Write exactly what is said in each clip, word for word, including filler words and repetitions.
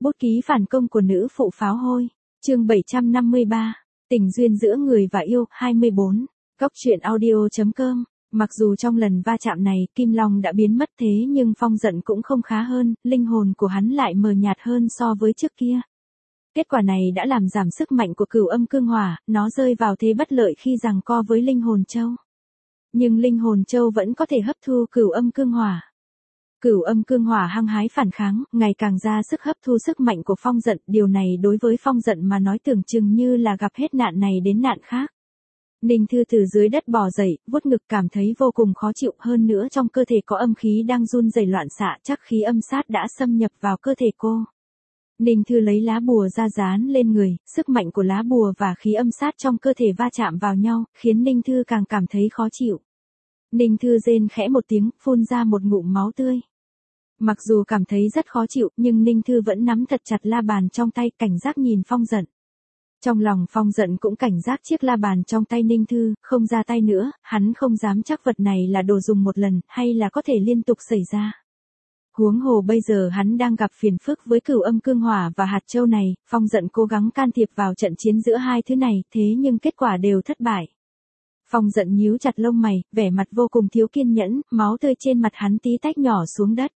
Bút ký phản công của nữ phụ pháo hôi. Chương bảy trăm năm mươi ba. Tình duyên giữa người và yêu. hai mươi bốn. Góc truyện audio chấm com. Mặc dù trong lần va chạm này Kim Long đã biến mất thế nhưng Phong Dận cũng không khá hơn, linh hồn của hắn lại mờ nhạt hơn so với trước kia. Kết quả này đã làm giảm sức mạnh của Cửu Âm Cương Hỏa, nó rơi vào thế bất lợi khi giằng co với linh hồn châu. Nhưng linh hồn châu vẫn có thể hấp thu Cửu Âm Cương Hỏa. Cửu Âm Cương Hỏa hăng hái phản kháng, ngày càng ra sức hấp thu sức mạnh của Phong Dận, điều này đối với Phong Dận mà nói tưởng chừng như là gặp hết nạn này đến nạn khác. Ninh Thư từ dưới đất bò dậy, vuốt ngực cảm thấy vô cùng khó chịu, hơn nữa trong cơ thể có âm khí đang run rẩy loạn xạ, chắc khí âm sát đã xâm nhập vào cơ thể cô. Ninh Thư lấy lá bùa ra dán lên người, sức mạnh của lá bùa và khí âm sát trong cơ thể va chạm vào nhau, khiến Ninh Thư càng cảm thấy khó chịu. Ninh Thư rên khẽ một tiếng, phun ra một ngụm máu tươi. Mặc dù cảm thấy rất khó chịu, nhưng Ninh Thư vẫn nắm thật chặt la bàn trong tay, cảnh giác nhìn Phong Dận. Trong lòng Phong Dận cũng cảnh giác chiếc la bàn trong tay Ninh Thư, không ra tay nữa, hắn không dám chắc vật này là đồ dùng một lần, hay là có thể liên tục xảy ra. Huống hồ bây giờ hắn đang gặp phiền phức với Cửu Âm Cương Hỏa và hạt châu này, Phong Dận cố gắng can thiệp vào trận chiến giữa hai thứ này, thế nhưng kết quả đều thất bại. Phong Dận nhíu chặt lông mày, vẻ mặt vô cùng thiếu kiên nhẫn, máu tươi trên mặt hắn tí tách nhỏ xuống đất.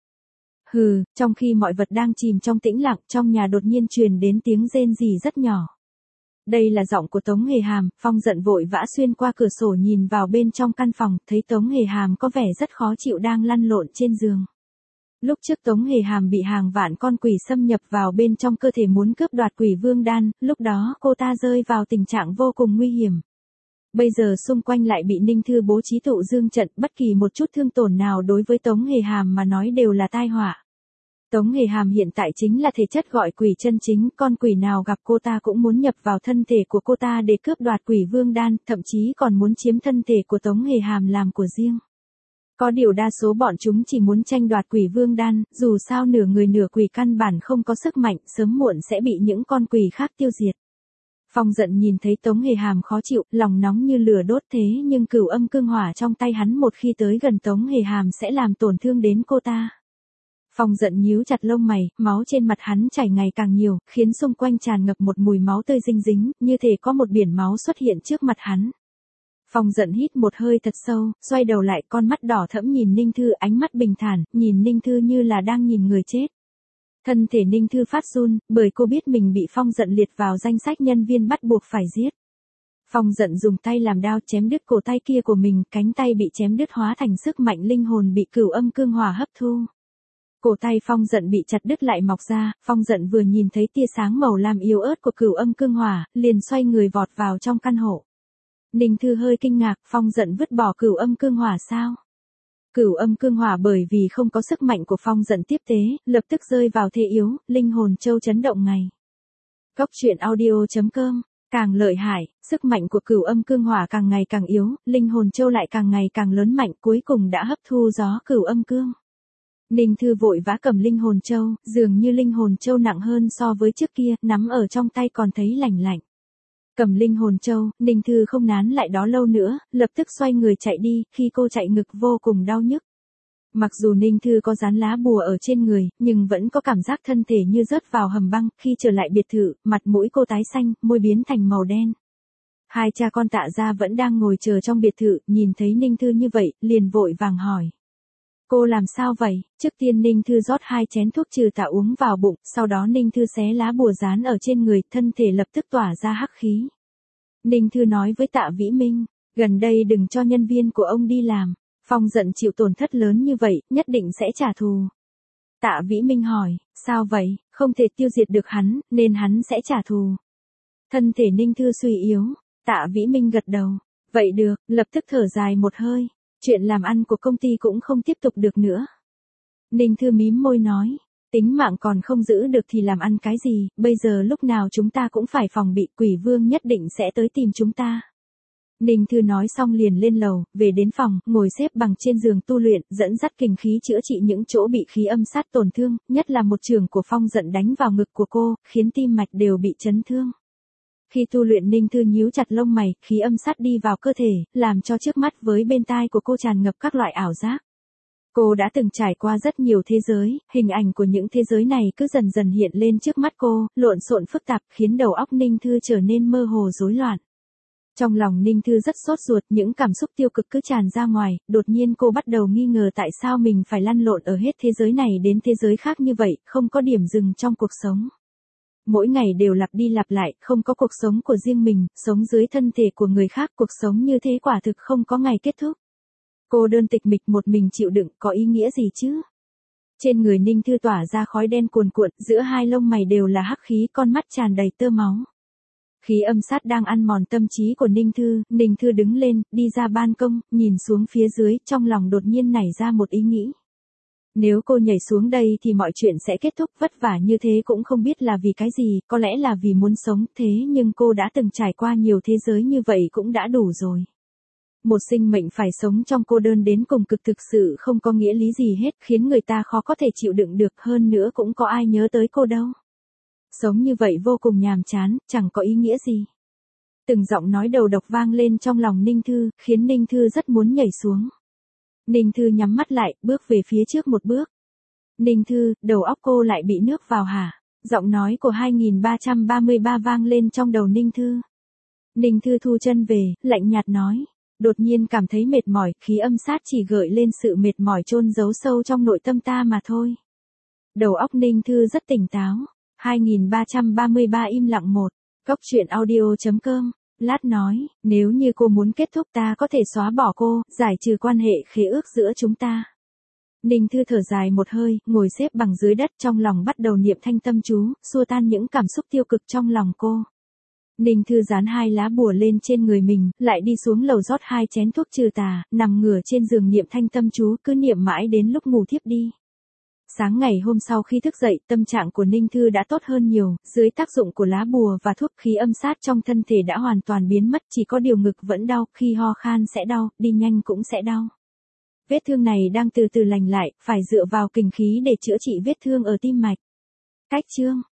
Hừ, trong khi mọi vật đang chìm trong tĩnh lặng, trong nhà đột nhiên truyền đến tiếng rên rỉ rất nhỏ. Đây là giọng của Tống Hề Hàm. Phong Dận vội vã xuyên qua cửa sổ nhìn vào bên trong căn phòng, thấy Tống Hề Hàm có vẻ rất khó chịu đang lăn lộn trên giường. Lúc trước Tống Hề Hàm bị hàng vạn con quỷ xâm nhập vào bên trong cơ thể muốn cướp đoạt Quỷ Vương Đan, lúc đó cô ta rơi vào tình trạng vô cùng nguy hiểm. Bây giờ xung quanh lại bị Ninh Thư bố trí tụ dương trận, bất kỳ một chút thương tổn nào đối với Tống Hề Hàm mà nói đều là tai họa. Tống Hề Hàm hiện tại chính là thể chất gọi quỷ chân chính, con quỷ nào gặp cô ta cũng muốn nhập vào thân thể của cô ta để cướp đoạt Quỷ Vương Đan, thậm chí còn muốn chiếm thân thể của Tống Hề Hàm làm của riêng. Có điều đa số bọn chúng chỉ muốn tranh đoạt Quỷ Vương Đan, dù sao nửa người nửa quỷ căn bản không có sức mạnh, sớm muộn sẽ bị những con quỷ khác tiêu diệt. Phong Dận nhìn thấy Tống Hề Hàm khó chịu, lòng nóng như lửa đốt, thế nhưng Cửu Âm Cương Hỏa trong tay hắn một khi tới gần Tống Hề Hàm sẽ làm tổn thương đến cô ta. Phong Dận nhíu chặt lông mày, máu trên mặt hắn chảy ngày càng nhiều, khiến xung quanh tràn ngập một mùi máu tươi dinh dính, như thể có một biển máu xuất hiện trước mặt hắn. Phong Dận hít một hơi thật sâu, xoay đầu lại, con mắt đỏ thẫm nhìn Ninh Thư, ánh mắt bình thản, nhìn Ninh Thư như là đang nhìn người chết. Thân thể Ninh Thư phát run, bởi cô biết mình bị Phong Dận liệt vào danh sách nhân viên bắt buộc phải giết. Phong Dận dùng tay làm đao chém đứt cổ tay kia của mình, cánh tay bị chém đứt hóa thành sức mạnh linh hồn bị Cửu Âm Cương Hỏa hấp thu. Cổ tay Phong Dận bị chặt đứt lại mọc ra, Phong Dận vừa nhìn thấy tia sáng màu lam yếu ớt của Cửu Âm Cương Hỏa, liền xoay người vọt vào trong căn hộ. Ninh Thư hơi kinh ngạc, Phong Dận vứt bỏ Cửu Âm Cương Hỏa sao? Cửu Âm Cương Hỏa bởi vì không có sức mạnh của Phong Dận tiếp tế, lập tức rơi vào thế yếu, linh hồn châu chấn động ngay. Góc truyện audio chấm com. Càng lợi hại, sức mạnh của Cửu Âm Cương Hỏa càng ngày càng yếu, linh hồn châu lại càng ngày càng lớn mạnh, cuối cùng đã hấp thu gió Cửu Âm Cương. Ninh Thư vội vã cầm linh hồn châu, dường như linh hồn châu nặng hơn so với trước kia, nắm ở trong tay còn thấy lạnh lạnh. Cầm linh hồn châu, Ninh Thư không nán lại đó lâu nữa, lập tức xoay người chạy đi, khi cô chạy ngực vô cùng đau nhức. Mặc dù Ninh Thư có dán lá bùa ở trên người, nhưng vẫn có cảm giác thân thể như rớt vào hầm băng, khi trở lại biệt thự, mặt mũi cô tái xanh, môi biến thành màu đen. Hai cha con Tạ Gia vẫn đang ngồi chờ trong biệt thự, nhìn thấy Ninh Thư như vậy, liền vội vàng hỏi. Cô làm sao vậy? Trước tiên Ninh Thư rót hai chén thuốc trừ tà uống vào bụng, sau đó Ninh Thư xé lá bùa dán ở trên người, thân thể lập tức tỏa ra hắc khí. Ninh Thư nói với Tạ Vĩ Minh, gần đây đừng cho nhân viên của ông đi làm. Phong Dận chịu tổn thất lớn như vậy, nhất định sẽ trả thù. Tạ Vĩ Minh hỏi, sao vậy, không thể tiêu diệt được hắn, nên hắn sẽ trả thù. Thân thể Ninh Thư suy yếu, Tạ Vĩ Minh gật đầu, vậy được, lập tức thở dài một hơi. Chuyện làm ăn của công ty cũng không tiếp tục được nữa. Ninh Thư mím môi nói, tính mạng còn không giữ được thì làm ăn cái gì, bây giờ lúc nào chúng ta cũng phải phòng bị, Quỷ Vương nhất định sẽ tới tìm chúng ta. Ninh Thư nói xong liền lên lầu, về đến phòng, ngồi xếp bằng trên giường tu luyện, dẫn dắt kình khí chữa trị những chỗ bị khí âm sát tổn thương, nhất là một chưởng của Phong Dận đánh vào ngực của cô, khiến tim mạch đều bị chấn thương. Khi tu luyện Ninh Thư nhíu chặt lông mày, khí âm sát đi vào cơ thể, làm cho trước mắt với bên tai của cô tràn ngập các loại ảo giác. Cô đã từng trải qua rất nhiều thế giới, hình ảnh của những thế giới này cứ dần dần hiện lên trước mắt cô, lộn xộn phức tạp khiến đầu óc Ninh Thư trở nên mơ hồ rối loạn. Trong lòng Ninh Thư rất sốt ruột, những cảm xúc tiêu cực cứ tràn ra ngoài, đột nhiên cô bắt đầu nghi ngờ tại sao mình phải lăn lộn ở hết thế giới này đến thế giới khác như vậy, không có điểm dừng trong cuộc sống. Mỗi ngày đều lặp đi lặp lại, không có cuộc sống của riêng mình, sống dưới thân thể của người khác, cuộc sống như thế quả thực không có ngày kết thúc. Cô đơn tịch mịch một mình chịu đựng, có ý nghĩa gì chứ? Trên người Ninh Thư tỏa ra khói đen cuồn cuộn, giữa hai lông mày đều là hắc khí, con mắt tràn đầy tơ máu. Khí âm sát đang ăn mòn tâm trí của Ninh Thư, Ninh Thư đứng lên, đi ra ban công, nhìn xuống phía dưới, trong lòng đột nhiên nảy ra một ý nghĩ. Nếu cô nhảy xuống đây thì mọi chuyện sẽ kết thúc, vất vả như thế cũng không biết là vì cái gì, có lẽ là vì muốn sống, thế nhưng cô đã từng trải qua nhiều thế giới như vậy cũng đã đủ rồi. Một sinh mệnh phải sống trong cô đơn đến cùng cực thực sự không có nghĩa lý gì hết, khiến người ta khó có thể chịu đựng được, hơn nữa cũng có ai nhớ tới cô đâu. Sống như vậy vô cùng nhàm chán, chẳng có ý nghĩa gì. Từng giọng nói đầu độc vang lên trong lòng Ninh Thư, khiến Ninh Thư rất muốn nhảy xuống. Ninh Thư nhắm mắt lại, bước về phía trước một bước. Ninh Thư, đầu óc cô lại bị nước vào hả? Giọng nói của hai nghìn ba trăm ba mươi ba vang lên trong đầu Ninh Thư. Ninh Thư thu chân về, lạnh nhạt nói. Đột nhiên cảm thấy mệt mỏi, khí âm sát chỉ gợi lên sự mệt mỏi chôn giấu sâu trong nội tâm ta mà thôi. Đầu óc Ninh Thư rất tỉnh táo. hai nghìn ba trăm ba mươi ba im lặng một. Góc truyện audio chấm com. Lát nói, nếu như cô muốn kết thúc ta có thể xóa bỏ cô, giải trừ quan hệ khế ước giữa chúng ta. Ninh Thư thở dài một hơi, ngồi xếp bằng dưới đất, trong lòng bắt đầu niệm thanh tâm chú, xua tan những cảm xúc tiêu cực trong lòng cô. Ninh Thư dán hai lá bùa lên trên người mình, lại đi xuống lầu rót hai chén thuốc trừ tà, nằm ngửa trên giường niệm thanh tâm chú, cứ niệm mãi đến lúc ngủ thiếp đi. Sáng ngày hôm sau khi thức dậy, tâm trạng của Ninh Thư đã tốt hơn nhiều, dưới tác dụng của lá bùa và thuốc, khí âm sát trong thân thể đã hoàn toàn biến mất, chỉ có điều ngực vẫn đau, khi ho khan sẽ đau, đi nhanh cũng sẽ đau. Vết thương này đang từ từ lành lại, phải dựa vào kình khí để chữa trị vết thương ở tim mạch. Cách chương